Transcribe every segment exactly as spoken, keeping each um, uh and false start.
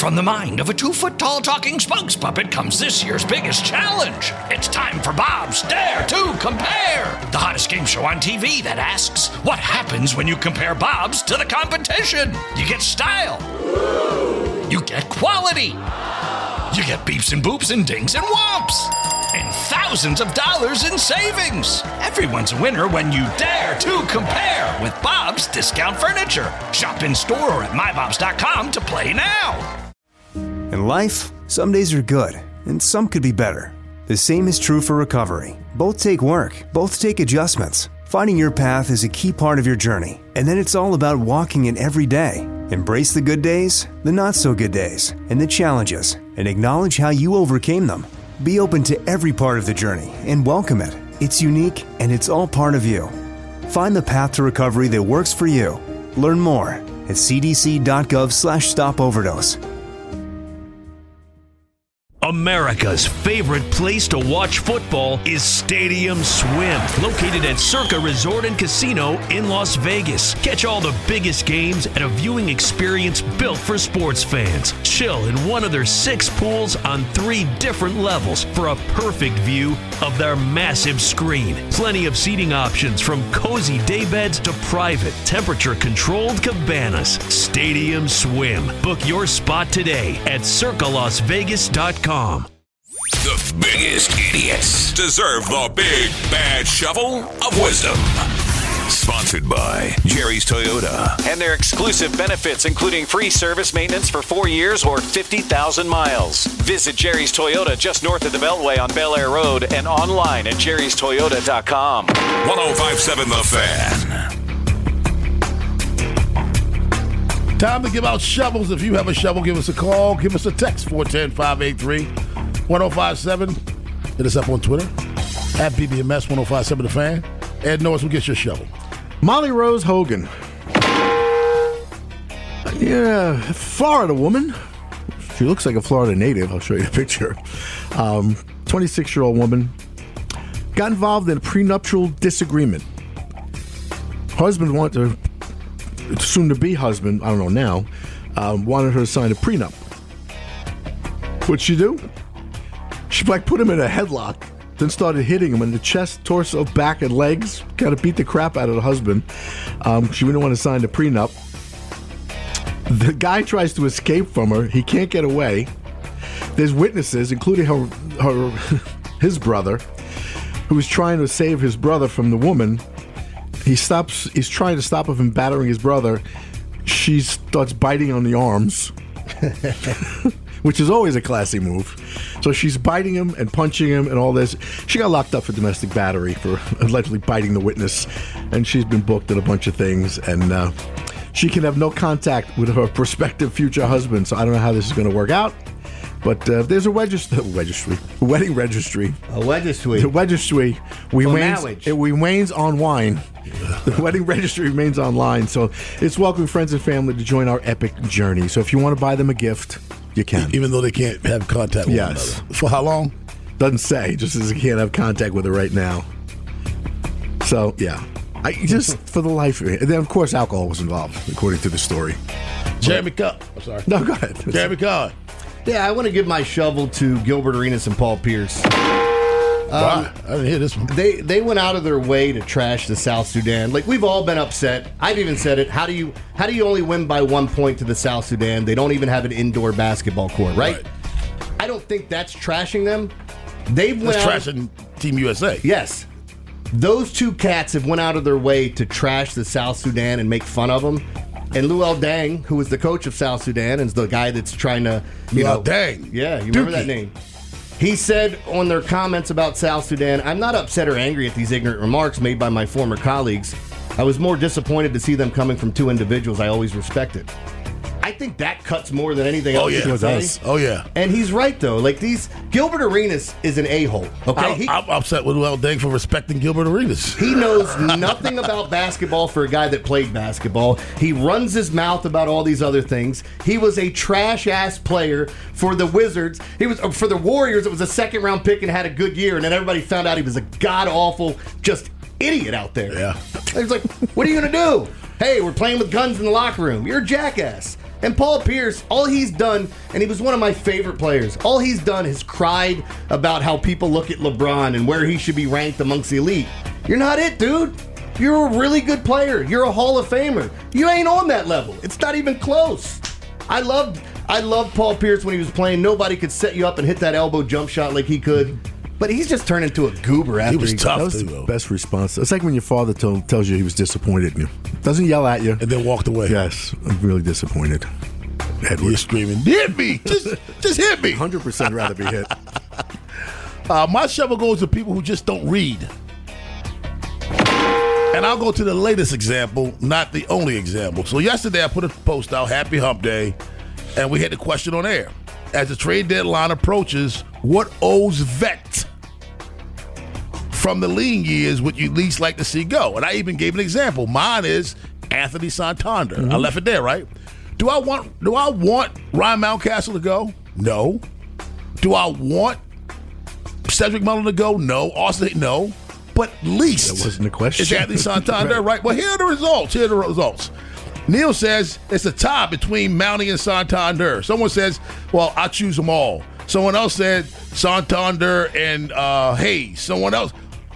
From the mind of a two-foot-tall talking spokes puppet comes this year's biggest challenge. It's time for Bob's Dare to Compare, the hottest game show on T V that asks, what happens when you compare Bob's to the competition? You get style. You get quality. You get beeps and boops and dings and whomps. And thousands of dollars in savings. Everyone's a winner when you dare to compare with Bob's Discount Furniture. Shop in store or at my bobs dot com to play now. In life, some days are good, and some could be better. The same is true for recovery. Both take work, both take adjustments. Finding your path is a key part of your journey, and then it's all about walking it every day. Embrace the good days, the not-so-good days, and the challenges, and acknowledge how you overcame them. Be open to every part of the journey and welcome it. It's unique, and it's all part of you. Find the path to recovery that works for you. Learn more at c d c dot gov slash stop overdose. America's favorite place to watch football is Stadium Swim, located at Circa Resort and Casino in Las Vegas. Catch all the biggest games at a viewing experience built for sports fans. Chill in one of their six pools on three different levels for a perfect view of their massive screen. Plenty of seating options from cozy daybeds to private, temperature-controlled cabanas. Stadium Swim. Book your spot today at circa las vegas dot com. The biggest idiots deserve the big bad shovel of wisdom. Sponsored by Jerry's Toyota. And their exclusive benefits, including free service maintenance for four years or fifty thousand miles. Visit Jerry's Toyota just north of the Beltway on Bel Air Road and online at jerry's toyota dot com. one oh five point seven The Fan. Time to give out shovels. If you have a shovel, give us a call. Give us a text, four one zero, five eight three, one oh five seven. Hit us up on Twitter, at B B M S one oh five point seven The Fan. Ed Norris will get your shovel. Molly Rose Hogan. Yeah, Florida woman. She looks like a Florida native. I'll show you a picture. Um, twenty-six-year-old woman got involved in a prenuptial disagreement. Husband wanted to, soon-to-be husband, I don't know now, um, wanted her to sign a prenup. What'd she do? She like put him in a headlock, then started hitting him in the chest, torso, back, and legs. Kind of beat the crap out of the husband. Um, she didn't want to sign the prenup. The guy tries to escape from her. He can't get away. There's witnesses, including her, her his brother, who is trying to save his brother from the woman. He stops. He's trying to stop her from battering his brother. She starts biting on the arms, which is always a classy move. So she's biting him and punching him and all this. She got locked up for domestic battery for allegedly biting the witness, and she's been booked in a bunch of things. And uh, she can have no contact with her prospective future husband. So I don't know how this is going to work out. But uh, there's a registry, registry, wedding registry. A registry. The registry. We For wains, marriage. it remains on wine. The wedding registry remains online. So it's welcoming friends and family to join our epic journey. So if you want to buy them a gift, you can. Even though they can't have contact with yes. one another. For how long? Doesn't say. Just says you can't have contact with her right now. So, yeah. I just for the life of it. And then, of course, alcohol was involved, according to the story. Jeremy Cobb. I'm sorry. No, go ahead. Jeremy Cobb. Yeah, I want to give my shovel to Gilbert Arenas and Paul Pierce. Um, wow, I didn't hear this one. They they went out of their way to trash the South Sudan. Like, we've all been upset. I've even said it. How do you how do you only win by one point to the South Sudan? They don't even have an indoor basketball court, right? right. I don't think that's trashing them. They've went that's out trashing Team U S A. Yes. Those two cats have went out of their way to trash the South Sudan and make fun of them. And Luol Deng, who is the coach of South Sudan, is the guy that's trying to, you Luol know, Deng. Yeah, you remember Dookie. that name. He said on their comments about South Sudan, I'm not upset or angry at these ignorant remarks made by my former colleagues. I was more disappointed to see them coming from two individuals I always respected. I think that cuts more than anything else. Oh, yeah. you can It say. does. Oh, yeah. And he's right, though. Like, these, Gilbert Arenas is an a-hole, okay? I'm, He- I'm upset with Luol Deng for respecting Gilbert Arenas. He knows nothing about basketball for a guy that played basketball. He runs his mouth about all these other things. He was a trash-ass player for the Wizards. He was for the Warriors. It was a second-round pick and had a good year, and then everybody found out he was a god-awful, just idiot out there. Yeah. He was like, what are you going to do? Hey, we're playing with guns in the locker room. You're a jackass. And Paul Pierce, all he's done, and he was one of my favorite players, all he's done is cried about how people look at LeBron and where he should be ranked amongst the elite. You're not it, dude. You're a really good player. You're a Hall of Famer. You ain't on that level. It's not even close. I loved I loved Paul Pierce when he was playing. Nobody could set you up and hit that elbow jump shot like he could. But he's just turned into a goober after he was he, tough. That was too, the though. best response. It's like when your father tell, tells you he was disappointed in you. Doesn't yell at you. And then walked away. Yes, I'm really disappointed. Edward. You're screaming, hit me. Just, just hit me. one hundred percent rather be hit. Uh, my shovel goes to people who just don't read. And I'll go to the latest example, not the only example. So yesterday I put a post out, Happy Hump Day, and we had the question on air. As the trade deadline approaches, what O's vet from the lean years would you least like to see go? And I even gave an example. Mine is Anthony Santander. Mm-hmm. I left it there, right? Do I want do I want Ryan Mountcastle to go? No. Do I want Cedric Mullin to go? No. Austin, no. But least that wasn't the question. It's Anthony Santander, right. right? Well, here are the results. Here are the results. Neil says it's a tie between Mountie and Santander. Someone says, well, I choose them all. Someone else said Santander and uh, Hayes. Someone else.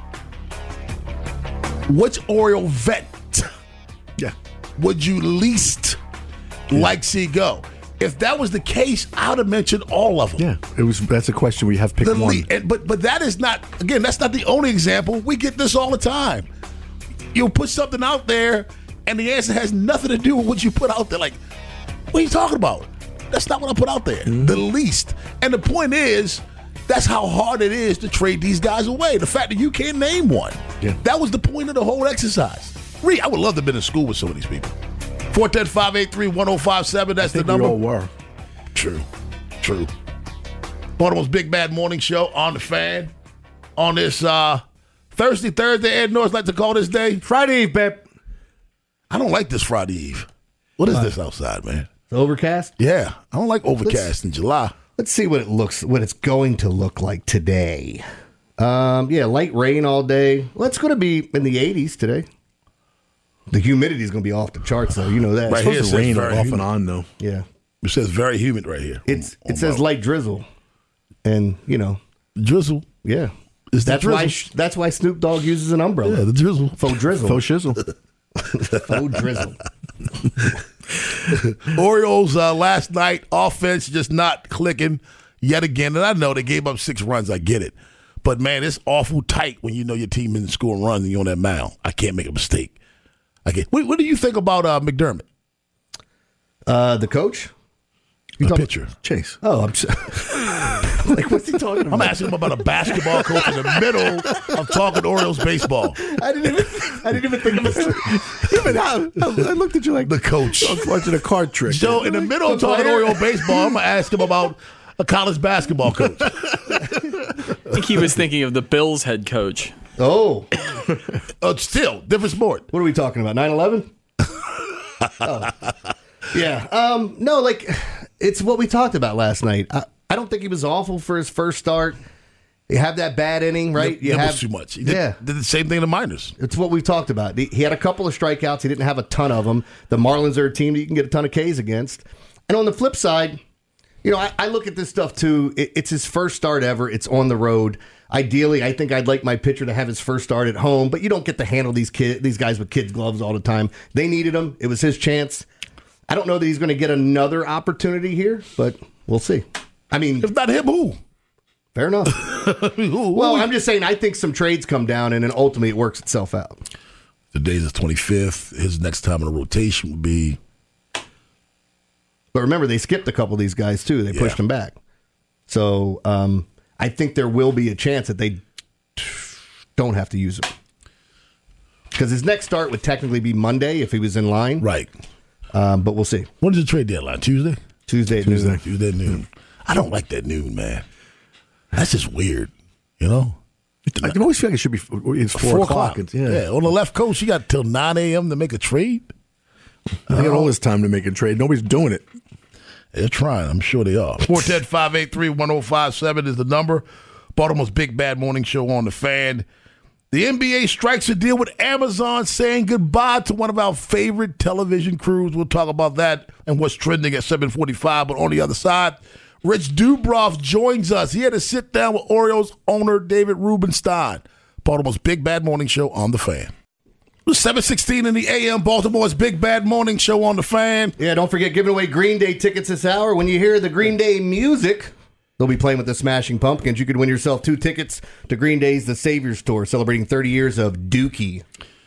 Which Oriole vet yeah. would you least yeah. like to see go? If that was the case, I would have mentioned all of them. Yeah, it was. That's a question we have picked the one. Le- and, but but that is not, again, that's not the only example. We get this all the time. You'll put something out there, and the answer has nothing to do with what you put out there. Like, what are you talking about? That's not what I put out there. Mm-hmm. The least. And the point is, that's how hard it is to trade these guys away. The fact that you can't name one. Yeah. That was the point of the whole exercise. Reed, I would love to have been in school with some of these people. four one zero, five eight three, one zero five seven. That's I think the number. We all were. True. True. Baltimore's Big Bad Morning Show on the Fan. On this uh, Thursday, Thursday, Ed Norris like to call this day. Friday Eve, babe. I don't like this Friday Eve. What is uh, this outside, man? It's overcast? Yeah. I don't like overcast let's, in July. Let's see what it looks, what it's going to look like today. Um, yeah, light rain all day. Well, it's going to be in the eighties today. The humidity is going to be off the charts, though. You know that. Right it's here, supposed to rain off humid. and on, though. Yeah. It says very humid right here. It's on, It says my, light drizzle. And, you know. Drizzle? Yeah. Is that's drizzle? why That's why Snoop Dogg uses an umbrella. Yeah, the drizzle. Faux drizzle. Faux shizzle. Faux drizzle. Orioles uh, last night, offense just not clicking yet again. And I know they gave up six runs. I get it. But, man, it's awful tight when you know your team isn't scoring runs and you're on that mound. I can't make a mistake. Okay. What, what do you think about uh, McDermott? Uh, the coach? You the pitcher. Chase. Oh, I'm sorry. Like, what's he talking about? I'm asking him about a basketball coach in the middle of talking Orioles baseball. I didn't even, I didn't even think of it. Even I, I looked at you like the coach. I was watching a card trick. So in the middle of talking Oriole baseball, I'm going to ask him about a college basketball coach. I think he was thinking of the Bills head coach. Oh. uh, still, different sport. What are we talking about, nine eleven? Oh. Yeah. Um, no, like, it's what we talked about last night. I, I don't think he was awful for his first start. You have that bad inning, right? It, you it have, was too much. He did, yeah. did the same thing in the minors. It's what we've talked about. He, he had a couple of strikeouts. He didn't have a ton of them. The Marlins are a team that you can get a ton of Ks against. And on the flip side, you know, I, I look at this stuff, too. It, it's his first start ever. It's on the road. Ideally, I think I'd like my pitcher to have his first start at home, but you don't get to handle these kid, these guys with kids' gloves all the time. They needed him. It was his chance. I don't know that he's going to get another opportunity here, but we'll see. I mean, if not him, who? Fair enough. who, well, who? I'm just saying, I think some trades come down, and then ultimately it works itself out. Today's the twenty-fifth. His next time in the rotation would be. But remember, they skipped a couple of these guys, too. They pushed yeah. them back. So um, I think there will be a chance that they don't have to use him. Because his next start would technically be Monday if he was in line. Right. Um, but we'll see. When is the trade deadline? Tuesday? Tuesday at Tuesday. noon. Tuesday at noon. I don't like that noon, man. That's just weird, you know? I can always feel like it should be it's four, four o'clock. o'clock. Yeah. yeah, on the left coast, you got till nine a.m. to make a trade? They got all this time to make a trade. Nobody's doing it. They're trying. I'm sure they are. four one zero, five eight three, one zero five seven is the number. Baltimore's Big Bad Morning Show on the Fan. The N B A strikes a deal with Amazon, saying goodbye to one of our favorite television crews. We'll talk about that and what's trending at seven forty-five. But on the other side, Rich Dubroff joins us. He had to sit down with Orioles owner David Rubenstein. Baltimore's Big Bad Morning Show on The Fan. seven sixteen in the A M, Baltimore's Big Bad Morning Show on The Fan. Yeah, don't forget giving away Green Day tickets this hour. When you hear the Green Day music, they'll be playing with the Smashing Pumpkins. You could win yourself two tickets to Green Day's The Savior's Tour, celebrating thirty years of Dookie.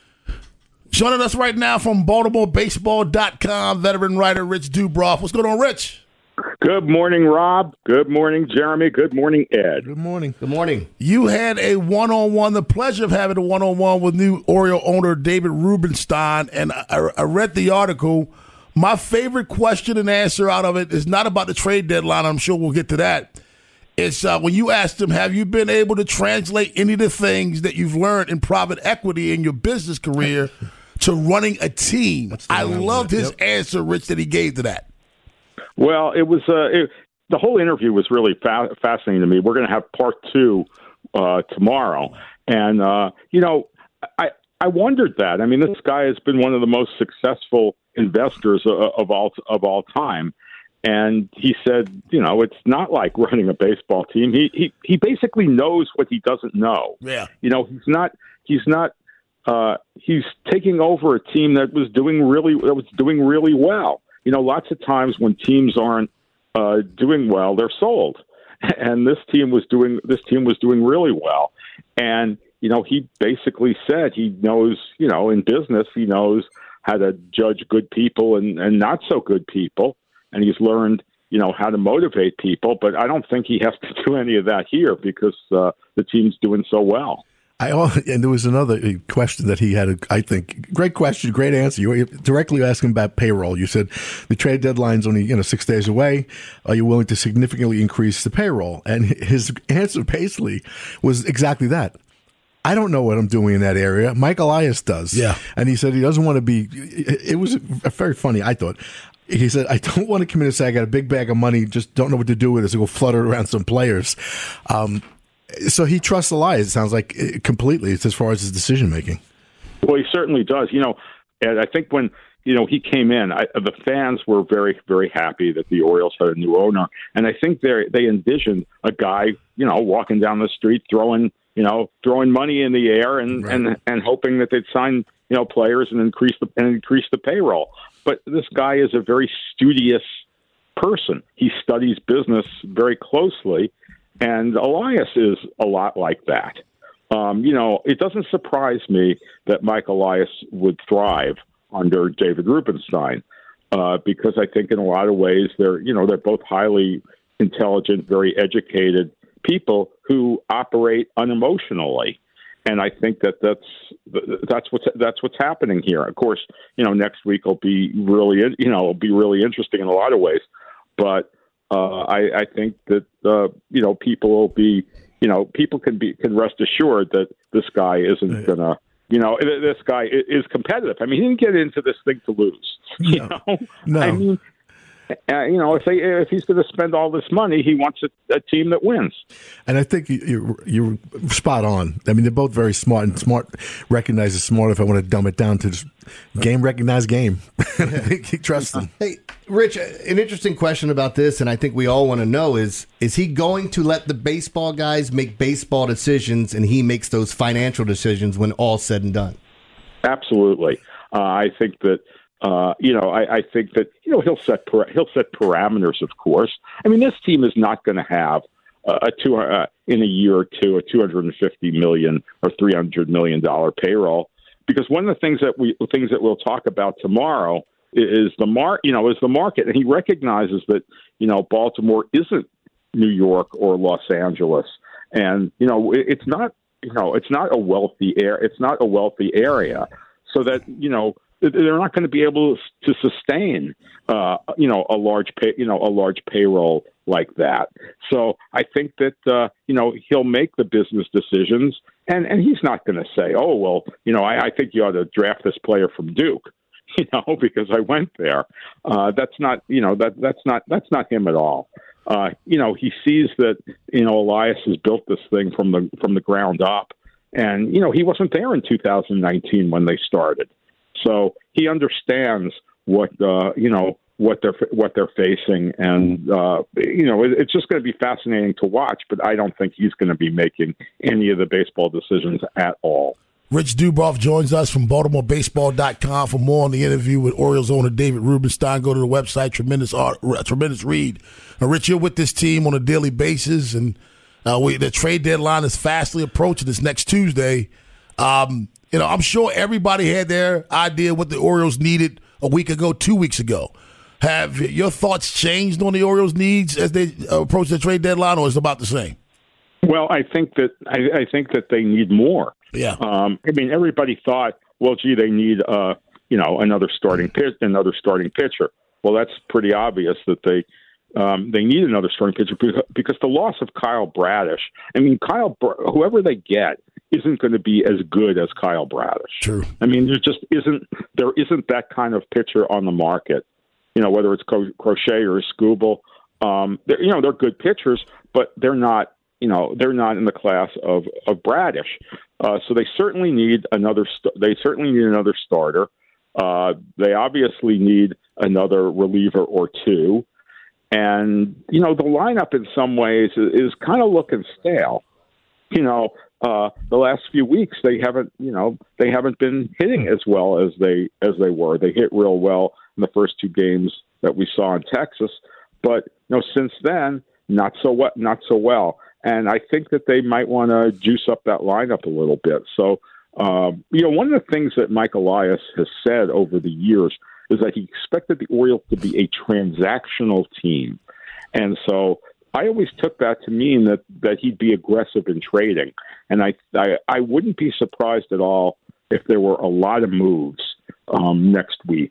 Joining us right now from Baltimore Baseball dot com, veteran writer Rich Dubroff. What's going on, Rich? Good morning, Rob. Good morning, Jeremy. Good morning, Ed. Good morning. Good morning. You had a one-on-one, the pleasure of having a one-on-one with new Oriole owner David Rubenstein, and I, I read the article. My favorite question and answer out of it is not about the trade deadline. I'm sure we'll get to that. It's uh, when you asked him, have you been able to translate any of the things that you've learned in private equity in your business career to running a team? I loved his yep. answer, Rich, that he gave to that. Well, it was uh, it, the whole interview was really fa- fascinating to me. We're going to have part two uh, tomorrow, and uh, you know, I I wondered that. I mean, this guy has been one of the most successful investors of, of all of all time, and he said, you know, it's not like running a baseball team. He he he basically knows what he doesn't know. Yeah, you know, he's not he's not uh, he's taking over a team that was doing really that was doing really well. You know, lots of times when teams aren't uh, doing well, they're sold, and this team was doing this team was doing really well. And you know, he basically said he knows, you know, in business, he knows how to judge good people and, and not so good people, and he's learned, you know, how to motivate people. But I don't think he has to do any of that here because uh, the team's doing so well. I and there was another question that he had. I think great question, great answer. You directly asked him about payroll. You said the trade deadline's only you know six days away. Are you willing to significantly increase the payroll? And his answer basically was exactly that. I don't know what I'm doing in that area. Mike Elias does. Yeah, and he said he doesn't want to be. It was very funny. I thought. He said, I don't want to come in and say I got a big bag of money, just don't know what to do with it, so go flutter around some players. Um, So he trusts Elias, it sounds like, completely as far as his decision-making. Well, he certainly does. You know, and I think when, you know, he came in, I, the fans were very, very happy that the Orioles had a new owner. And I think they they envisioned a guy, you know, walking down the street, throwing, you know, throwing money in the air and, right. and, and hoping that they'd sign, you know, players and increase the, and increase the payroll. But this guy is a very studious person. He studies business very closely. And Elias is a lot like that. Um, you know, it doesn't surprise me that Mike Elias would thrive under David Rubenstein uh, because I think in a lot of ways they're, you know, they're both highly intelligent, very educated people who operate unemotionally. And I think that that's that's what's that's what's happening here. Of course, you know, next week will be really, you know, will be really interesting in a lot of ways, but. Uh, I, I think that uh, you know people will be you know people can be can rest assured that this guy isn't gonna you know this guy is competitive. I mean, he didn't get into this thing to lose. You no. know, no. I mean, uh, you know, if they if he's going to spend all this money, he wants a, a team that wins. And I think you're you're spot on. I mean, they're both very smart, and smart recognizes smart. If I want to dumb it down to just game recognize game, he trusts them. Hey, Rich, an interesting question about this, and I think we all want to know is: is he going to let the baseball guys make baseball decisions, and he makes those financial decisions when all's said and done? Absolutely, uh, I think that. Uh, you know, I, I think that you know he'll set para- he'll set parameters. Of course, I mean this team is not going to have uh, a two uh, in a year or two a two hundred and fifty million or three hundred million dollar payroll because one of the things that we things that we'll talk about tomorrow is the mar you know is the market, and he recognizes that you know Baltimore isn't New York or Los Angeles, and you know it, it's not you know it's not a wealthy air it's not a wealthy area, so that you know. They're not going to be able to sustain, uh, you know, a large, pay, you know, a large payroll like that. So I think that uh, you know he'll make the business decisions, and, and he's not going to say, oh well, you know, I, I think you ought to draft this player from Duke, you know, because I went there. Uh, that's not, you know, that that's not that's not him at all. Uh, you know, he sees that you know Elias has built this thing from the from the ground up. And, you know, he wasn't there in two thousand nineteen when they started. So he understands what, uh, you know, what they're what they're facing. And, uh, you know, it, it's just going to be fascinating to watch, but I don't think he's going to be making any of the baseball decisions at all. Rich Dubroff joins us from Baltimore Baseball dot com. For more on the interview with Orioles owner David Rubenstein, go to the website. Tremendous art, tremendous read. Now, Rich, you're with this team on a daily basis, and uh, we, the trade deadline is fastly approaching. This next Tuesday. Um, you know, I'm sure everybody had their idea what the Orioles needed a week ago, two weeks ago. Have your thoughts changed on the Orioles' needs as they approach the trade deadline, or is it about the same? Well, I think that I, I think that they need more. Yeah. Um, I mean, everybody thought, well, gee, they need uh, you know, another starting pitch, another starting pitcher. Well, that's pretty obvious that they um, they need another starting pitcher because the loss of Kyle Bradish. I mean, Kyle, whoever they get isn't going to be as good as Kyle Bradish. True. I mean, there just isn't there isn't that kind of pitcher on the market. You know, whether it's Crochet or Skubal, um, you know, they're good pitchers, but they're not. You know, they're not in the class of of Bradish, uh, so they certainly need another. St- they certainly need another starter. Uh, they obviously need another reliever or two, and you know, the lineup in some ways is, is kind of looking stale. You know, uh, the last few weeks they haven't. You know, they haven't been hitting as well as they as they were. They hit real well in the first two games that we saw in Texas, but you know, since then, not so what, not so well. And I think that they might want to juice up that lineup a little bit. So, um, you know, one of the things that Mike Elias has said over the years is that he expected the Orioles to be a transactional team. And so I always took that to mean that, that he'd be aggressive in trading. And I, I, I wouldn't be surprised at all if there were a lot of moves um, next week.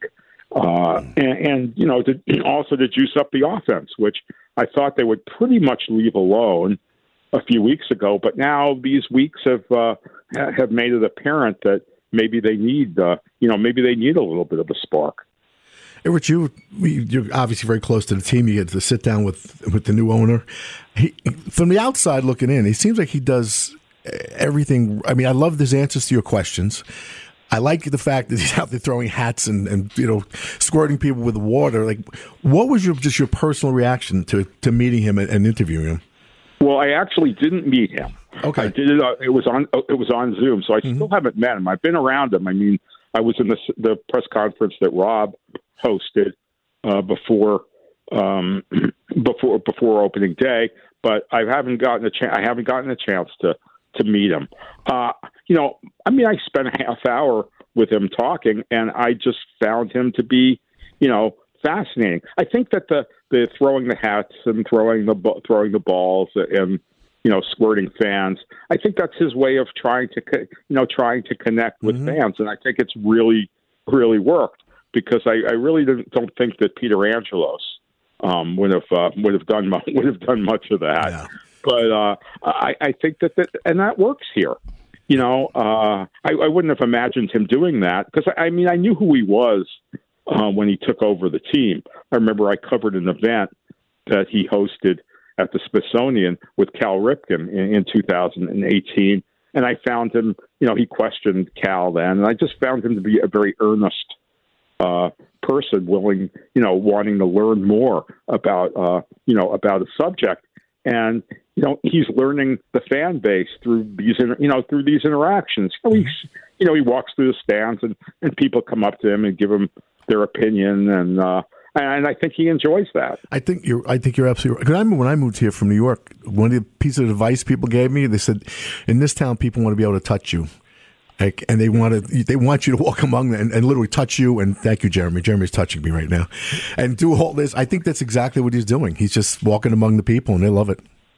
Uh, and, and, you know, to, also to juice up the offense, which I thought they would pretty much leave alone a few weeks ago, but now these weeks have uh, have made it apparent that maybe they need, uh, you know, maybe they need a little bit of a spark. Hey, Rich, you you're obviously very close to the team. You get to sit down with with the new owner. He, from the outside looking in, he seems like he does everything. I mean, I love his answers to your questions. I like the fact that he's out there throwing hats and, and you know, squirting people with water. Like, what was your just your personal reaction to, to meeting him and, and interviewing him? Well, I actually didn't meet him. Okay, I did it. Uh, it was on. It was on Zoom, so I mm-hmm. still haven't met him. I've been around him. I mean, I was in the the press conference that Rob hosted uh, before um, before before opening day, but I haven't gotten a chance. I haven't gotten a chance to to meet him. Uh, you know, I mean, I spent a half hour with him talking, and I just found him to be, you know, fascinating. I think that the, the throwing the hats and throwing the throwing the balls and, you know, squirting fans, I think that's his way of trying to, you know, trying to connect with mm-hmm. fans. And I think it's really, really worked because I, I really don't think that Peter Angelos um, would have uh, would have done much, would have done much of that. Yeah. But uh, I, I think that, that and that works here. You know, uh, I, I wouldn't have imagined him doing that because I, I mean I knew who he was. Uh, when he took over the team. I remember I covered an event that he hosted at the Smithsonian with Cal Ripken in, in two thousand eighteen, and I found him, you know, he questioned Cal then, and I just found him to be a very earnest uh, person, willing, you know, wanting to learn more about, uh, you know, about a subject. And, you know, he's learning the fan base through these, you know, through these interactions. You know, he's, you know, he walks through the stands and, and people come up to him and give him their opinion, and uh, and I think he enjoys that. I think you're. I think you're absolutely right. Because I remember when I moved here from New York, one of the pieces of advice people gave me, they said, "In this town, people want to be able to touch you, like, and they want to. They want you to walk among them and, and literally touch you." And thank you, Jeremy. Jeremy's touching me right now, and do all this. I think that's exactly what he's doing. He's just walking among the people, and they love it.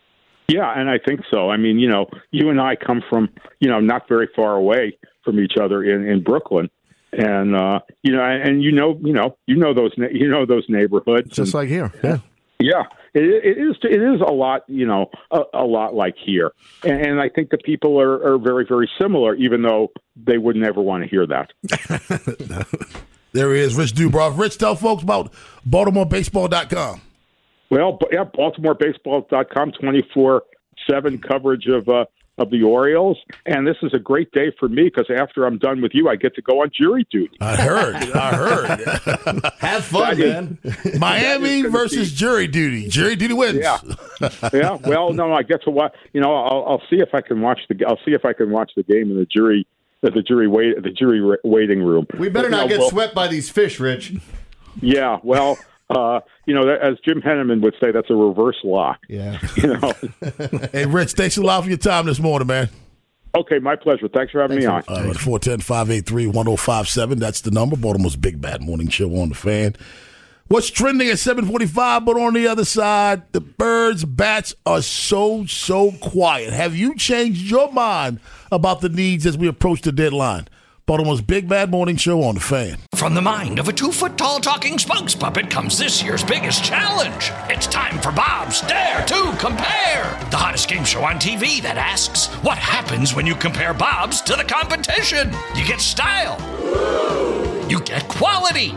Yeah, and I think so. I mean, you know, you and I come from, you know, not very far away from each other in, in Brooklyn. And uh, you know, and you know, you know, you know those, you know those neighborhoods, just and, like here. Yeah, yeah, it, it is. It is a lot, you know, a, a lot like here. And, and I think the people are, are very, very similar, even though they would never want to hear that. There he is, Rich Dubroff. Rich, tell folks about Baltimore Baseball dot com. Well, yeah, Baltimore Baseball dot com, twenty-four seven coverage of uh, of the Orioles, and this is a great day for me because after I'm done with you, I get to go on jury duty. I heard. I heard. Have fun, man. Miami versus be, jury duty. Jury duty wins. Yeah. Yeah. Well, no, I get to watch. You know, I'll, I'll see if I can watch the. I'll see if I can watch the game in the jury. At the jury wait. The jury waiting room. We better but, not know, get well, swept by these fish, Rich. Yeah. Well. Uh, you know, as Jim Henneman would say, that's a reverse lock. Yeah. You know. Hey, Rich, thanks a lot for your time this morning, man. Okay, my pleasure. Thanks for having Thanks me on. on. Uh, four one zero, five eight three, one zero five seven. That's the number. Baltimore's Big Bad Morning Show on the Fan. What's trending at seven forty-five, but on the other side, the birds, bats are so, so quiet. Have you changed your mind about the needs as we approach the deadline? Baltimore's Big Bad Morning Show on the Fan. From the mind of a two-foot-tall talking spokes puppet comes this year's biggest challenge. It's time for Bob's Dare to Compare, the hottest game show on T V that asks, what happens when you compare Bob's to the competition? You get style. You get quality.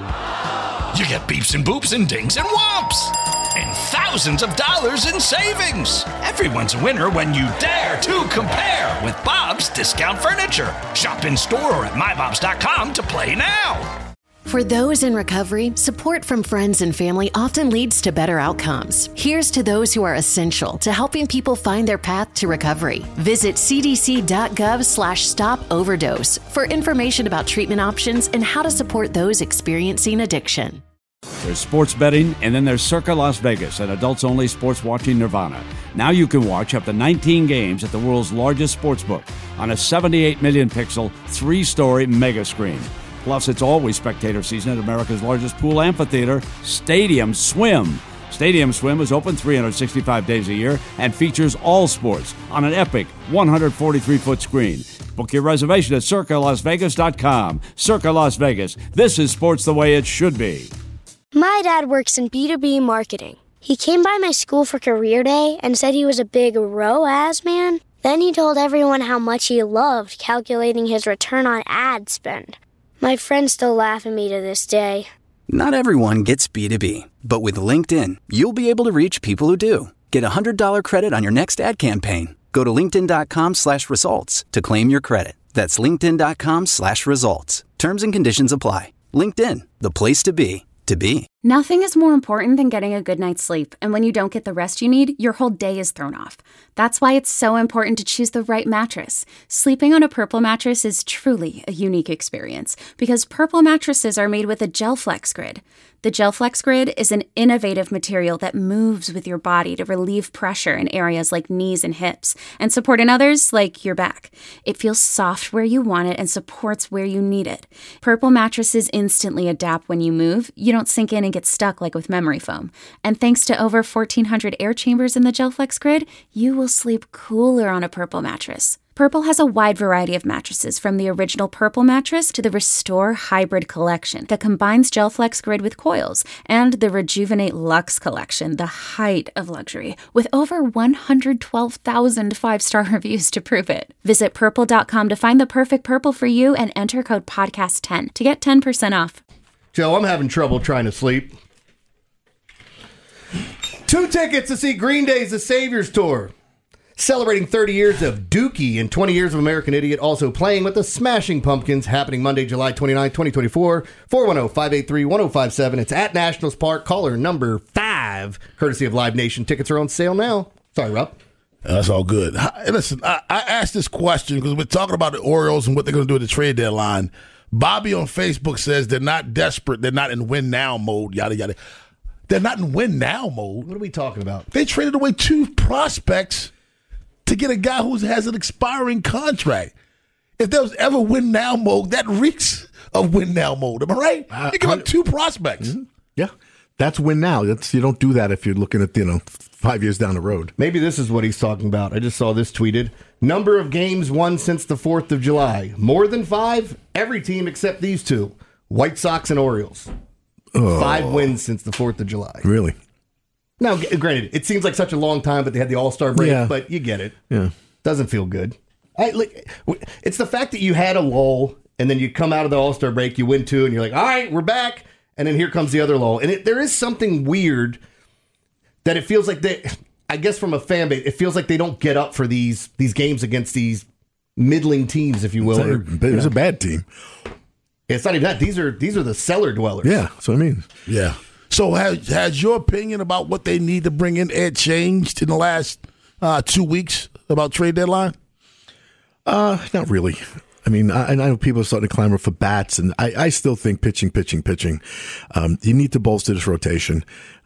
You get beeps and boops and dings and whomps. And thousands of dollars in savings. Everyone's a winner when you dare to compare with Bob's Discount Furniture. Shop in store or at my bobs dot com to play now. For those in recovery, support from friends and family often leads to better outcomes. Here's to those who are essential to helping people find their path to recovery. Visit cdc.gov slash stop overdose for information about treatment options and how to support those experiencing addiction. There's sports betting, and then there's Circa Las Vegas, an adults-only sports watching nirvana. Now you can watch up to nineteen games at the world's largest sportsbook on a seventy-eight million pixel, three-story mega screen. Plus, it's always spectator season at America's largest pool amphitheater, Stadium Swim. Stadium Swim is open three hundred sixty-five days a year and features all sports on an epic one hundred forty-three foot screen. Book your reservation at circa las vegas dot com. Circa Las Vegas. This is sports the way it should be. My dad works in B two B marketing. He came by my school for career day and said he was a big R O A S man. Then he told everyone how much he loved calculating his return on ad spend. My friends still laugh at me to this day. Not everyone gets B two B, but with LinkedIn, you'll be able to reach people who do. Get a one hundred dollars credit on your next ad campaign. Go to linkedin.com slash results to claim your credit. That's linkedin.com slash results. Terms and conditions apply. LinkedIn, the place to be, to be. Nothing is more important than getting a good night's sleep, and when you don't get the rest you need, your whole day is thrown off. That's why it's so important to choose the right mattress. Sleeping on a Purple mattress is truly a unique experience because Purple mattresses are made with a GelFlex Grid. The GelFlex Grid is an innovative material that moves with your body to relieve pressure in areas like knees and hips and support in others like your back. It feels soft where you want it and supports where you need it. Purple mattresses instantly adapt when you move. You don't sink in and get stuck like with memory foam. And thanks to over fourteen hundred air chambers in the GelFlex Grid, you will sleep cooler on a Purple mattress. Purple has a wide variety of mattresses, from the original Purple mattress to the Restore Hybrid collection that combines GelFlex Grid with coils, and the Rejuvenate Luxe collection, the height of luxury, with over one hundred twelve thousand five-star reviews to prove it. Visit purple dot com to find the perfect Purple for you and enter code podcast ten to get ten percent off. Joe, I'm having trouble trying to sleep. Two tickets to see Green Day's The Saviors Tour. Celebrating thirty years of Dookie and twenty years of American Idiot, also playing with the Smashing Pumpkins, happening Monday, July twenty-ninth, twenty twenty-four, four one zero, five eight three, one zero five seven. It's at Nationals Park, caller number five, courtesy of Live Nation. Tickets are on sale now. Sorry, Rob. That's all good. Hey, listen, I, I asked this question because we're talking about the Orioles and what they're going to do at the trade deadline. Bobby on Facebook says they're not desperate. They're not in win-now mode, yada, yada. They're not in win-now mode. What are we talking about? They traded away two prospects to get a guy who has an expiring contract. If there was ever win now mode, that reeks of win now mode. Am I right? Uh, you give up two prospects. Mm-hmm. Yeah. That's win now. That's, you don't do that if you're looking at, you know, five years down the road. Maybe this is what he's talking about. I just saw this tweeted. Number of games won since the fourth of July. More than five? Every team except these two. White Sox and Orioles. Oh. Five wins since the fourth of July. Really? Now, granted, it seems like such a long time, but they had the All-Star break, yeah. But you get it. Yeah. Doesn't feel good. I, like, it's the fact that you had a lull, and then you come out of the All-Star break, you win two, and you're like, all right, we're back, and then here comes the other lull. And it, there is something weird that it feels like they, I guess from a fan base, it feels like they don't get up for these these games against these middling teams, if you will. Or, it was a bad team. It's not even that. These are these are the cellar dwellers. Yeah, that's what I mean. Yeah. So has, has your opinion about what they need to bring in Ed changed in the last uh, two weeks about trade deadline? Uh, not really. I mean, I, I know people are starting to clamor for bats, and I, I still think pitching, pitching, pitching. Um, you need to bolster this rotation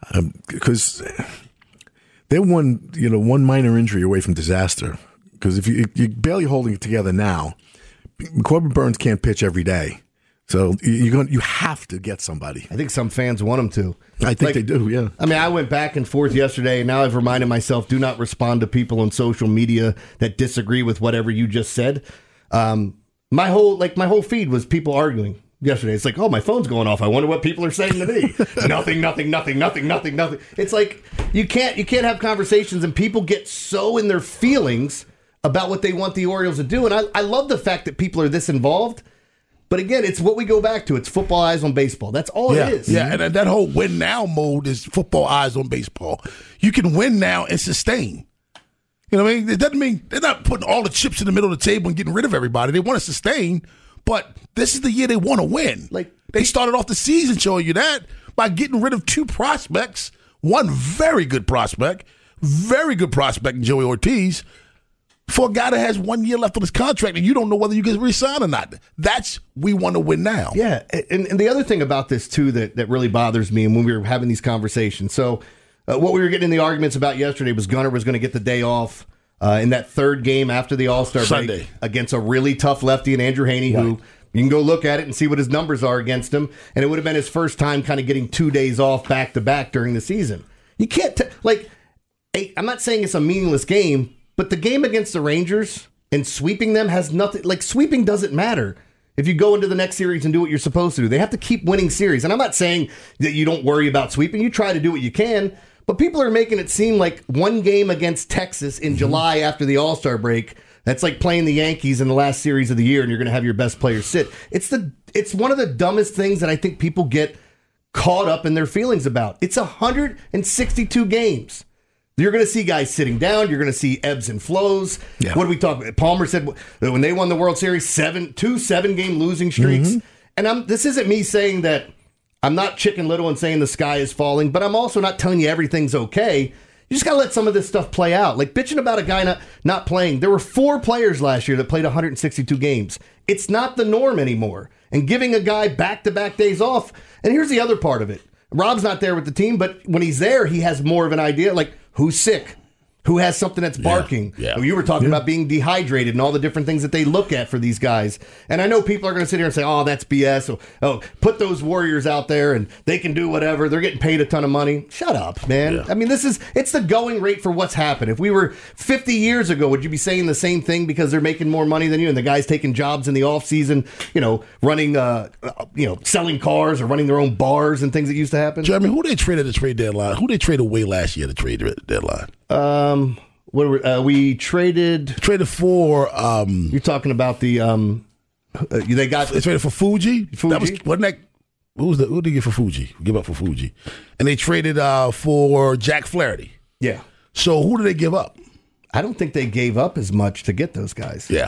because um, they're one, you know, one minor injury away from disaster. Because if you, you're barely holding it together now, Corbin Burns can't pitch every day. So you're going, you have to get somebody. I think some fans want him to. I think like, they do, yeah. I mean, I went back and forth yesterday, and now I've reminded myself, do not respond to people on social media that disagree with whatever you just said. Um, my whole like my whole feed was people arguing yesterday. It's like, oh, my phone's going off. I wonder what people are saying to me. nothing, nothing, nothing, nothing, nothing, nothing. It's like you can't you can't have conversations, and people get so in their feelings about what they want the Orioles to do. And I, I love the fact that people are this involved. But again, it's what we go back to. It's football eyes on baseball. That's all yeah, it is. Yeah, and that whole win now mode is football eyes on baseball. You can win now and sustain. You know what I mean? It doesn't mean they're not putting all the chips in the middle of the table and getting rid of everybody. They want to sustain, but this is the year they want to win. Like they started off the season showing you that by getting rid of two prospects, one very good prospect, very good prospect in Joey Ortiz, for a guy that has one year left on his contract and you don't know whether you can re-sign or not. That's we want to win now. Yeah, and, and the other thing about this, too, that, that really bothers me and when we were having these conversations. So uh, what we were getting in the arguments about yesterday was Gunnar was going to get the day off uh, in that third game after the All-Star Sunday break against a really tough lefty in Andrew Haney, right, who you can go look at it and see what his numbers are against him. And it would have been his first time kind of getting two days off back-to-back during the season. You can't, t- like, I'm not saying it's a meaningless game, but the game against the Rangers and sweeping them has nothing, like sweeping doesn't matter if you go into the next series and do what you're supposed to do. They have to keep winning series. And I'm not saying that you don't worry about sweeping. You try to do what you can, but people are making it seem like one game against Texas in mm-hmm. July after the All-Star break, that's like playing the Yankees in the last series of the year and you're going to have your best players sit. It's the it's one of the dumbest things that I think people get caught up in their feelings about. It's one hundred sixty-two games. You're going to see guys sitting down. You're going to see ebbs and flows. Yeah. What do we talk about? Palmer said when they won the World Series, seven, two seven-game losing streaks. Mm-hmm. And I'm, this isn't me saying that I'm not Chicken Little and saying the sky is falling, but I'm also not telling you everything's okay. You just got to let some of this stuff play out. Like bitching about a guy not, not playing. There were four players last year that played one hundred sixty-two games. It's not the norm anymore. And giving a guy back-to-back days off. And here's the other part of it. Rob's not there with the team, but when he's there, he has more of an idea. Like, who's sick? Who has something that's barking? Yeah, yeah. You were talking yeah. about being dehydrated and all the different things that they look at for these guys. And I know people are going to sit here and say, oh, that's B S. Oh, oh, put those Warriors out there and they can do whatever. They're getting paid a ton of money. Shut up, man. Yeah. I mean, this is, it's the going rate for what's happened. If we were fifty years ago, would you be saying the same thing because they're making more money than you and the guys taking jobs in the off season, you know, running, uh, you know, selling cars or running their own bars and things that used to happen? Jeremy, who they traded at the trade deadline? Who they traded away last year at the trade deadline? Um, what were, uh, we traded traded for? Um, you're talking about the um, uh, they got they traded for Fuji. Fuji. That was wasn't that who was the who did they get for Fuji? Give up for Fuji, and they traded uh, for Jack Flaherty. Yeah. So who did they give up? I don't think they gave up as much to get those guys. Yeah,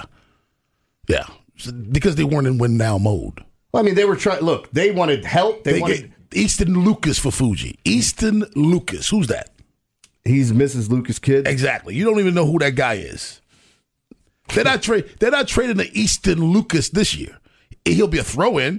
yeah, so, because they weren't in win now mode. Well, I mean, they were trying. Look, they wanted help. They, they wanted Easton Lucas for Fuji. Easton Lucas, who's that? He's Missus Lucas' kid. Exactly. You don't even know who that guy is. They're not trade. They're not trading the Easton Lucas this year. He'll be a throw-in,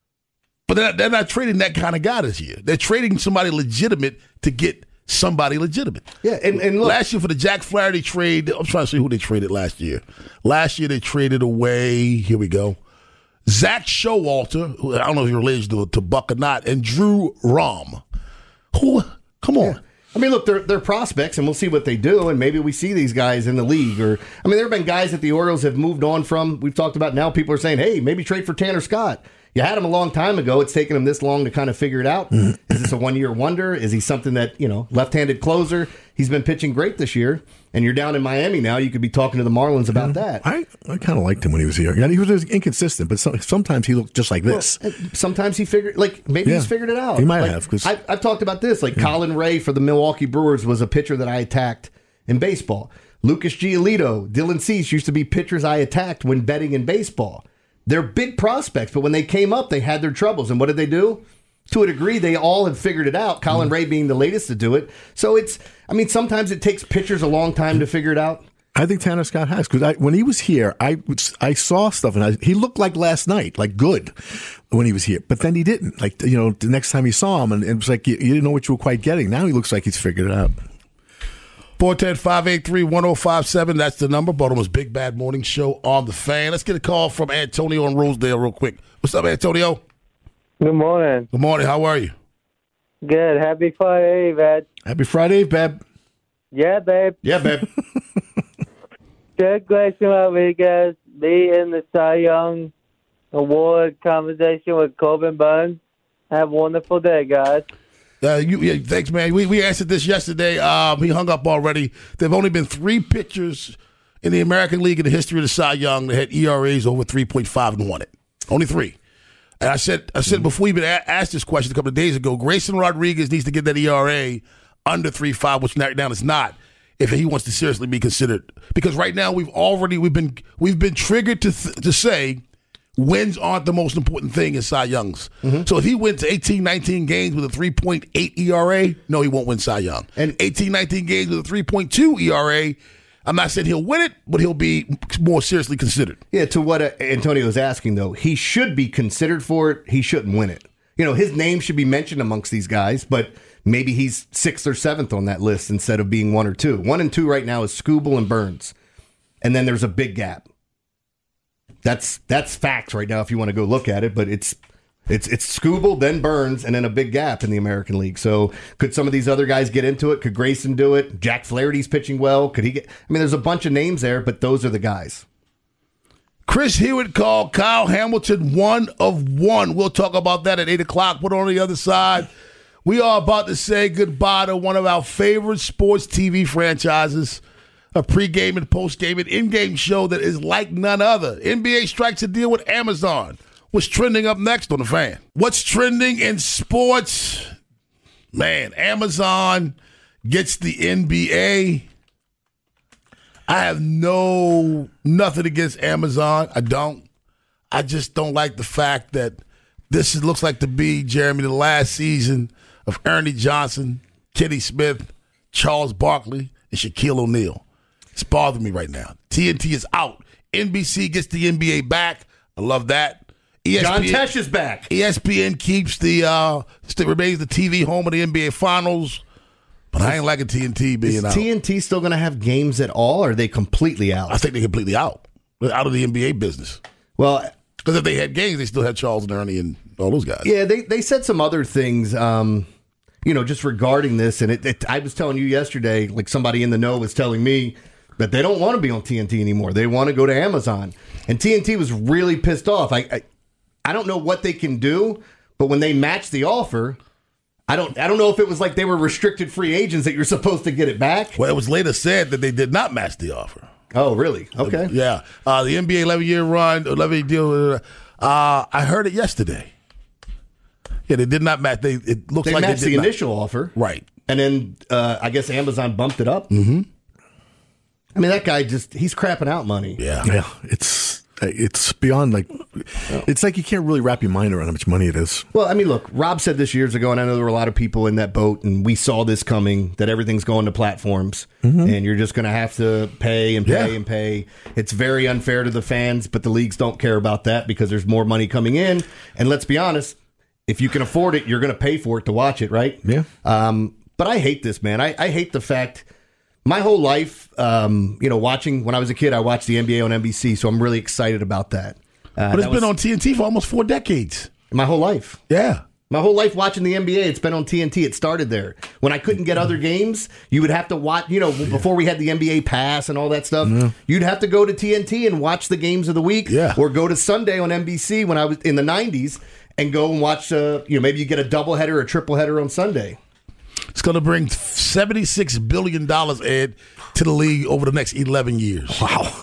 but they're not, they're not trading that kind of guy this year. They're trading somebody legitimate to get somebody legitimate. Yeah, and, and look, last year for the Jack Flaherty trade, I'm trying to see who they traded last year. Last year they traded away. Here we go. Zach Showalter, who I don't know if you're related to, to Buck or not, and Drew Rom. Who? Come on. Yeah. I mean, look, they're, they're prospects, and we'll see what they do, and maybe we see these guys in the league. Or, I mean, there have been guys that the Orioles have moved on from. We've talked about now people are saying, hey, maybe trade for Tanner Scott. You had him a long time ago. It's taken him this long to kind of figure it out. Is this a one-year wonder? Is he something that, you know, left-handed closer? He's been pitching great this year, and you're down in Miami now. You could be talking to the Marlins about that. I, I kind of liked him when he was here. Yeah, he was inconsistent, but some, sometimes he looked just like this. Well, sometimes he figured, like, maybe Yeah. he's figured it out. He might Like, have, 'cause- I, I've talked about this. Like, Colin Ray for the Milwaukee Brewers was a pitcher that I attacked in baseball. Lucas Giolito, Dylan Cease used to be pitchers I attacked when betting in baseball. They're big prospects, but when they came up, they had their troubles. And what did they do? To a degree, they all have figured it out, Colin Ray being the latest to do it. So it's, I mean, sometimes it takes pitchers a long time to figure it out. I think Tanner Scott has, because when he was here, I I saw stuff, and I, he looked like last night, like good when he was here. But then he didn't. Like, you know, the next time you saw him, and it was like you, you didn't know what you were quite getting. Now he looks like he's figured it out. four one zero, five eight three, one zero five seven. That's the number. Baltimore's Big Bad Morning Show on the Fan. Let's get a call from Antonio in Rosedale real quick. What's up, Antonio? Good morning. Good morning. How are you? Good. Happy Friday, Ed. Happy Friday, babe. Yeah, babe. Yeah, babe. Good question, Rodriguez. Be in the Cy Young Award conversation with Corbin Burns. Have a wonderful day, guys. Uh, you, yeah, thanks, man. We we answered this yesterday. Um, he hung up already. There have only been three pitchers in the American League in the history of the Cy Young that had E R As over three point five and won it. Only three. And I said, I said before we even a- asked this question a couple of days ago, Grayson Rodriguez needs to get that E R A under three point five, which right now is not, if he wants to seriously be considered. Because right now we've already we've been we've been triggered to th- to say wins aren't the most important thing in Cy Youngs. Mm-hmm. So if he wins eighteen, nineteen games with a three point eight E R A, no, he won't win Cy Young. And eighteen, nineteen games with a three point two E R A, I'm not saying he'll win it, but he'll be more seriously considered. Yeah, to what uh, Antonio is asking, though, he should be considered for it. He shouldn't win it. You know, his name should be mentioned amongst these guys, but maybe he's sixth or seventh on that list instead of being one or two. One and two right now is Skubal and Burns. And then there's a big gap. That's that's facts right now if you want to go look at it, but it's it's it's Skubal, then Burns, and then a big gap in the American League. So could some of these other guys get into it? Could Grayson do it? Jack Flaherty's pitching well. Could he get? I mean, there's a bunch of names there, but those are the guys. Chris Hewitt called Kyle Hamilton one of one. We'll talk about that at eight o'clock. But on the other side, we are about to say goodbye to one of our favorite sports T V franchises. A pregame and postgame and in-game show that is like none other. N B A strikes a deal with Amazon. What's trending up next on the Fan? What's trending in sports? Man, Amazon gets the N B A. I have no nothing against Amazon. I don't. I just don't like the fact that this is, looks like to be, Jeremy, the last season of Ernie Johnson, Kenny Smith, Charles Barkley, and Shaquille O'Neal. It's bothering me right now. T N T is out. N B C gets the N B A back. I love that. E S P N, John Tesh is back. E S P N keeps the uh, still remains the T V home of the N B A Finals. But I ain't liking T N T being is out. T N T still going to have games at all, or are they completely out? I think they're completely out. They're out of the N B A business. Well, because if they had games, they still had Charles and Ernie and all those guys. Yeah, they they said some other things. Um, you know, just regarding this, and it, it, I was telling you yesterday, like somebody in the know was telling me that they don't want to be on T N T anymore. They want to go to Amazon. And T N T was really pissed off. I, I I don't know what they can do, but when they matched the offer, I don't I don't know if it was like they were restricted free agents that you're supposed to get it back. Well, it was later said that they did not match the offer. Oh, really? Okay. Yeah. Uh, the N B A eleven-year run, eleven-year deal, uh, I heard it yesterday. Yeah, they did not match. They It looks they like matched they did the not. initial offer. Right. And then uh, I guess Amazon bumped it up. Mm-hmm. I mean, that guy just, he's crapping out money. Yeah. Yeah. It's it's beyond like, it's like you can't really wrap your mind around how much money it is. Well, I mean, look, Rob said this years ago, and I know there were a lot of people in that boat, and we saw this coming, that everything's going to platforms, Mm-hmm. and you're just going to have to pay and pay Yeah. and pay. It's very unfair to the fans, but the leagues don't care about that because there's more money coming in. And let's be honest, if you can afford it, you're going to pay for it to watch it, right? Yeah. Um, but I hate this, man. I, I hate the fact... My whole life, um, you know, watching, when I was a kid, I watched the N B A on N B C, so I'm really excited about that. Uh, But it's that been was on T N T for almost four decades. my whole life. Yeah. My whole life watching the N B A, it's been on T N T. It started there. When I couldn't get other games, you would have to watch, you know, before we had the N B A Pass and all that stuff, yeah. you'd have to go to T N T and watch the games of the week, yeah. or go to Sunday on N B C when I was in the nineties and go and watch, uh, you know, maybe you get a doubleheader or a tripleheader on Sunday. It's going to bring seventy-six billion dollars, Ed, to the league over the next eleven years. Wow.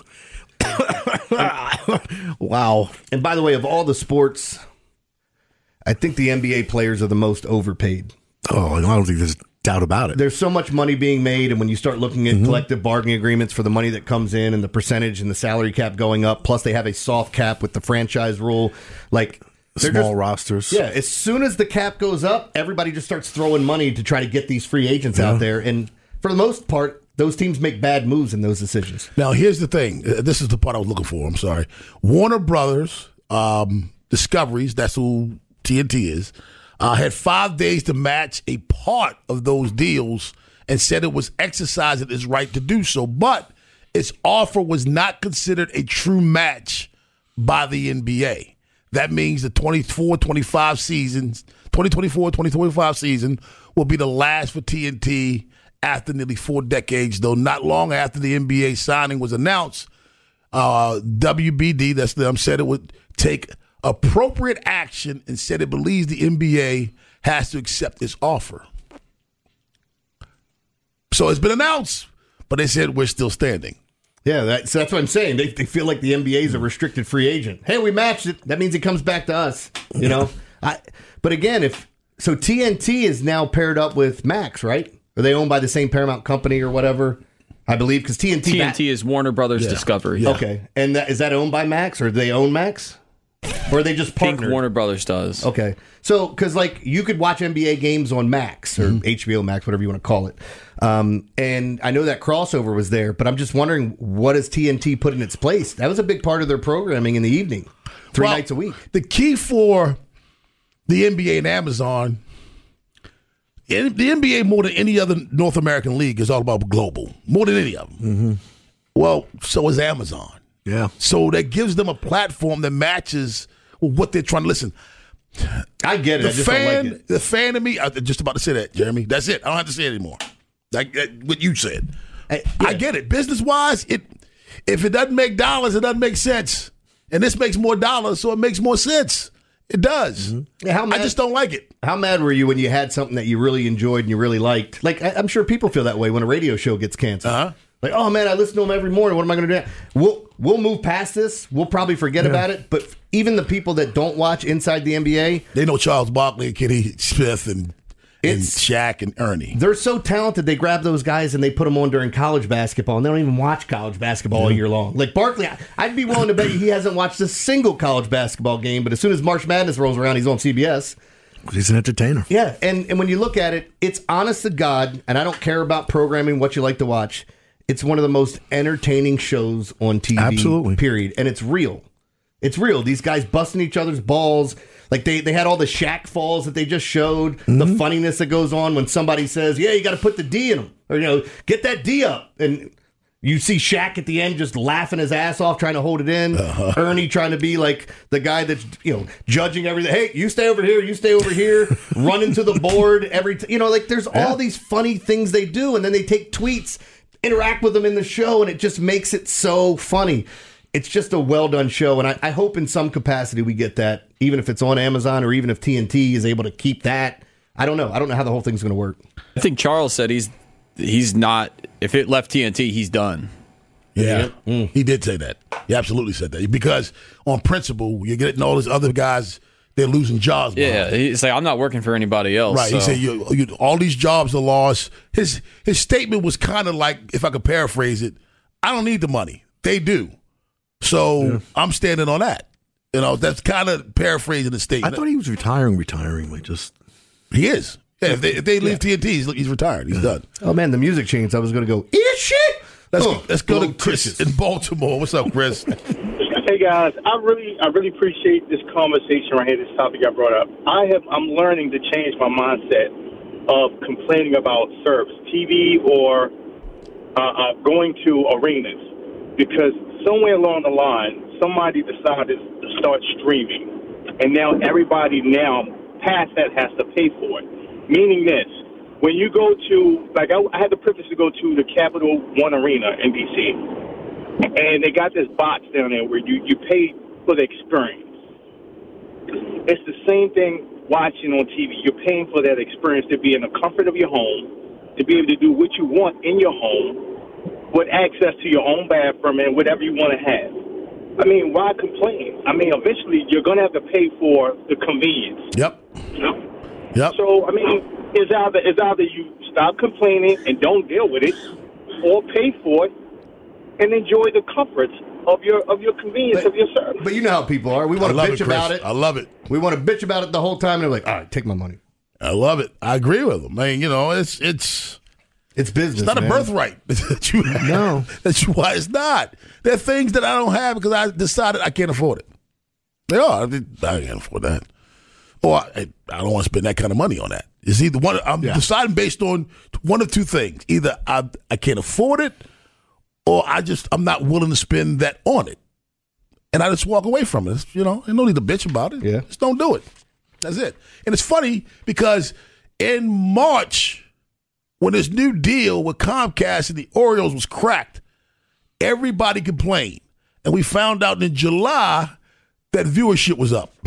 Wow. And by the way, of all the sports, I think the N B A players are the most overpaid. Oh, I don't think there's doubt about it. There's so much money being made, and when you start looking at mm-hmm. collective bargaining agreements for the money that comes in and the percentage and the salary cap going up, plus they have a soft cap with the franchise rule, like small just, rosters. Yeah, as soon as the cap goes up, everybody just starts throwing money to try to get these free agents yeah. out there, and for the most part, those teams make bad moves in those decisions. Now, here's the thing. This is the part I was looking for. I'm sorry. Warner Brothers um, Discoveries, that's who T N T is, uh, had five days to match a part of those deals and said it was exercising its right to do so. But its offer was not considered a true match by the N B A. That means the twenty-four twenty-five seasons, twenty twenty-four twenty twenty-five season will be the last for T N T after nearly four decades, though not long after the N B A signing was announced. Uh, W B D, that's them, said it would take appropriate action and said it believes the N B A has to accept this offer. So it's been announced, but they said we're still standing. Yeah, that's, that's what I'm saying. They, they feel like the N B A is a restricted free agent. Hey, we matched it. That means it comes back to us. You know, I. But again, if so, T N T is now paired up with Max, right? Are they owned by the same Paramount company or whatever? I believe because T N T T N T ba- is Warner Brothers yeah. Discovery. Yeah. Okay, and that, is that owned by Max, or do they own Max, or are they just partnered? I think Warner Brothers does. Okay, so because like you could watch N B A games on Max or Mm-hmm. H B O Max, whatever you want to call it, um, and I know that crossover was there, but I'm just wondering what does T N T put in its place? That was a big part of their programming in the evening, three well, nights a week. The key for the N B A and Amazon. The N B A, more than any other North American league, is all about global, more than any of them. Mm-hmm. Well, so is Amazon. Yeah. So that gives them a platform that matches what they're trying to listen. I get it. The I just fan, don't like it. The fan of me, I'm just about to say that, Jeremy. That's it. I don't have to say it anymore. Like that, what you said. I, yeah. I get it. Business wise, it if it doesn't make dollars, it doesn't make sense. And this makes more dollars, so it makes more sense. It does. Mm-hmm. How mad, I just don't like it. How mad were you when you had something that you really enjoyed and you really liked? Like, I, I'm sure people feel that way when a radio show gets canceled. Uh-huh. Like, oh, man, I listen to them every morning. What am I going to do? We'll, we'll move past this. We'll probably forget yeah. about it. But even the people that don't watch inside the N B A. They know Charles Barkley, Kenny Smith, and, and It's- Shaq and Ernie. They're so talented. They grab those guys and they put them on during college basketball, and they don't even watch college basketball all year long. Like Barkley, I- I'd be willing to bet you he hasn't watched a single college basketball game, but as soon as March Madness rolls around, he's on C B S. He's an entertainer. Yeah, and, and when you look at it, it's honest to God, and I don't care about programming, what you like to watch. It's one of the most entertaining shows on T V, Absolutely. period. And it's real. It's real. These guys busting each other's balls. Like, they, they had all the Shaq falls that they just showed, mm-hmm. the funniness that goes on when somebody says, yeah, you got to put the D in them. Or, you know, get that D up. And you see Shaq at the end just laughing his ass off, trying to hold it in. Uh-huh. Ernie trying to be like the guy that's, you know, judging everything. Hey, you stay over here, you stay over here, running to the board every t- you know, like there's yeah. all these funny things they do, and then they take tweets, interact with them in the show, and it just makes it so funny. It's just a well-done show, and I, I hope in some capacity we get that, even if it's on Amazon or even if T N T is able to keep that. I don't know. I don't know how the whole thing's going to work. I think Charles said he's he's not, if it left T N T, he's done. Yeah, mm. he did say that. He absolutely said that. Because on principle, you're getting all these other guys, they're losing jobs. Yeah, he's like, I'm not working for anybody else. Right, so. he said you, you, all these jobs are lost. His, his statement was kind of like, if I could paraphrase it, I don't need the money. They do. So yeah. I'm standing on that. You know, that's kind of paraphrasing the statement. I thought he was retiring, retiring. Like just He is. Yeah, if they, if they leave yeah. T N T, he's, he's retired. He's yeah. done. Oh, man, the music changed. I was going to go, is shit? Let's, oh, let's go to Chris in Baltimore. What's up, Chris? Hey, guys. I really I really appreciate this conversation right here, this topic I brought up. I have, I'm learning to change my mindset of complaining about service, T V or uh, uh, going to arenas. Because somewhere along the line, somebody decided to start streaming. And now everybody now past that has to pay for it. Meaning this, when you go to, like I, I had the privilege to go to the Capital One Arena in D C, and they got this box down there where you, you pay for the experience. It's the same thing watching on T V. You're paying for that experience to be in the comfort of your home, to be able to do what you want in your home, with access to your own bathroom and whatever you want to have. I mean, why complain? I mean, eventually you're going to have to pay for the convenience. Yep. You know? Yep. So, I mean, it's either, it's either you stop complaining and don't deal with it, or pay for it and enjoy the comforts of your of your convenience, but, of your service. But you know how people are. We want to bitch it, about it. I love it. We want to bitch about it the whole time. And they're like, all right, take my money. I love it. I agree with them. I mean, you know, it's it's it's business. It's not man. a birthright that you have. No, that's why it's not. There are things that I don't have because I decided I can't afford it. They are. I can't afford that, or I, I don't want to spend that kind of money on that. It's either one. I'm yeah. deciding based on one of two things: either I I can't afford it, or I just I'm not willing to spend that on it. And I just walk away from it. It's, you know, there's no need to bitch about it. Yeah. Just don't do it. That's it. And it's funny because in March, when this new deal with Comcast and the Orioles was cracked, everybody complained. And we found out in July that viewership was up.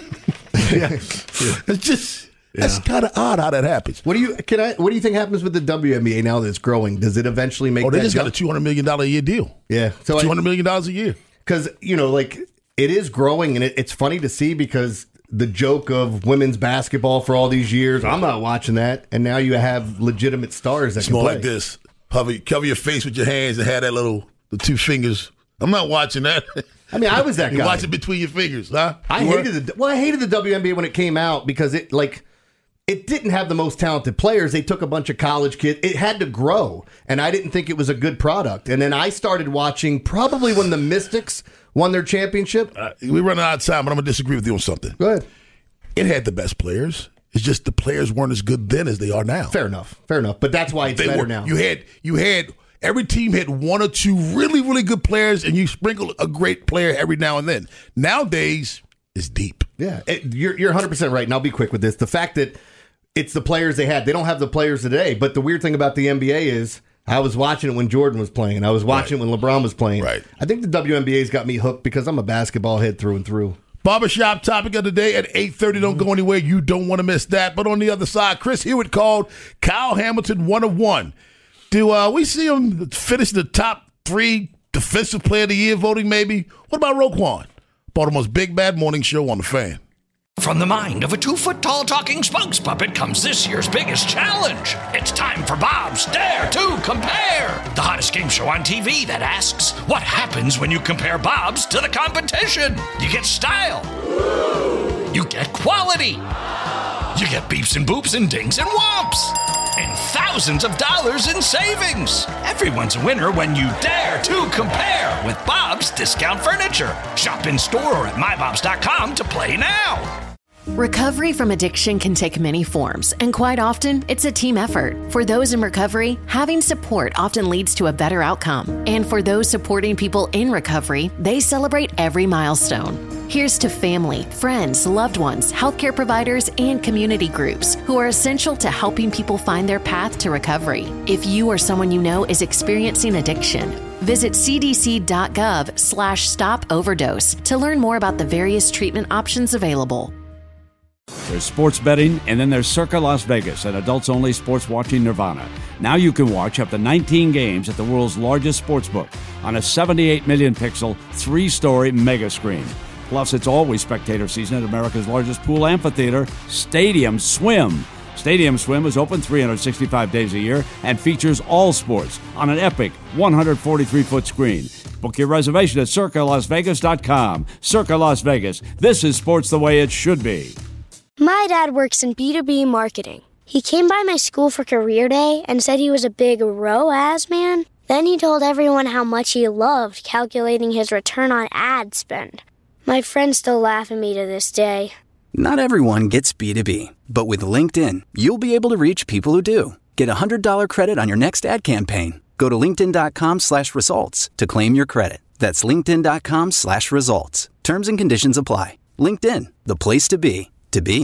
yeah. It's just, yeah. that's kind of odd how that happens. What do you can I? What do you think happens with the W N B A now that it's growing? Does it eventually make? Oh, they that just jump? got a two hundred million dollars a year deal. Yeah, so two hundred million dollars a year. Because, you know, like, it is growing, and it, it's funny to see because the joke of women's basketball for all these years, I'm not watching that, and now you have legitimate stars that it's can more play. like this. Cover, cover your face with your hands and have that little, the two fingers. I'm not watching that. I mean, I was that you guy. watch it between your fingers, huh? I You hated were? the well, I hated the W N B A when it came out because it, like, it didn't have the most talented players. They took a bunch of college kids. It had to grow, and I didn't think it was a good product. And then I started watching probably when the Mystics won their championship. Uh, we run out of time, but I'm going to disagree with you on something. Go ahead. It had the best players. It's just the players weren't as good then as they are now. Fair enough. Fair enough. But that's why it's they better were, now. You had you had every team had one or two really, really good players, and you sprinkle a great player every now and then. Nowadays, it's deep. Yeah, it, you're you're one hundred percent right, and I'll be quick with this. The fact that it's the players they had, they don't have the players today. But the weird thing about the N B A is I was watching it when Jordan was playing. I was watching right. when LeBron was playing. Right. I think the W N B A's got me hooked because I'm a basketball head through and through. Barbershop topic of the day at eight thirty. Don't go anywhere. You don't want to miss that. But on the other side, Chris Hewitt called Kyle Hamilton one of one. Do uh, we see him finish the top three defensive player of the year voting maybe? What about Roquan? Baltimore's Big Bad Morning Show on The Fan. From the mind of a two-foot-tall talking spokes puppet comes this year's biggest challenge. It's time for Bob's Dare to Compare, the hottest game show on T V that asks, what happens when you compare Bob's to the competition? You get style. You get quality. You get beeps and boops and dings and whomps. And thousands of dollars in savings. Everyone's a winner when you dare to compare with Bob's Discount Furniture. Shop in store or at my bobs dot com to play now. Recovery from addiction can take many forms, and quite often, it's a team effort. For those in recovery, having support often leads to a better outcome. And for those supporting people in recovery, they celebrate every milestone. Here's to family, friends, loved ones, healthcare providers, and community groups who are essential to helping people find their path to recovery. If you or someone you know is experiencing addiction, visit c d c dot gov slash stop overdose to learn more about the various treatment options available. There's sports betting, and then there's Circa Las Vegas, an adults-only sports watching nirvana. Now you can watch up to nineteen games at the world's largest sportsbook on a seventy-eight million pixel, three-story mega screen. Plus, it's always spectator season at America's largest pool amphitheater, Stadium Swim. Stadium Swim is open three hundred sixty-five days a year and features all sports on an epic one hundred forty-three foot screen. Book your reservation at circa las vegas dot com. Circa Las Vegas. This is sports the way it should be. My dad works in B two B marketing. He came by my school for career day and said he was a big R O A S man. Then he told everyone how much he loved calculating his return on ad spend. My friends still laugh at me to this day. Not everyone gets B two B, but with LinkedIn, you'll be able to reach people who do. Get a one hundred dollars credit on your next ad campaign. Go to linkedin dot com slash results to claim your credit. That's linkedin dot com slash results. Terms and conditions apply. LinkedIn, the place to be, to be.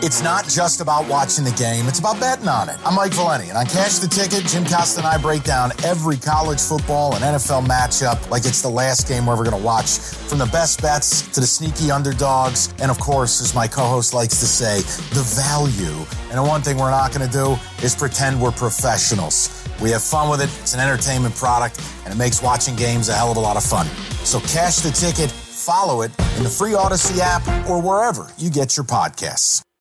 It's not just about watching the game, it's about betting on it. I'm Mike Valeni, and on Cash the Ticket, Jim Costa and I break down every college football and N F L matchup like it's the last game we're ever going to watch, from the best bets to the sneaky underdogs, and of course, as my co-host likes to say, the value. And the one thing we're not going to do is pretend we're professionals. We have fun with it, it's an entertainment product, and it makes watching games a hell of a lot of fun. So Cash the Ticket, follow it in the free Odyssey app or wherever you get your podcasts.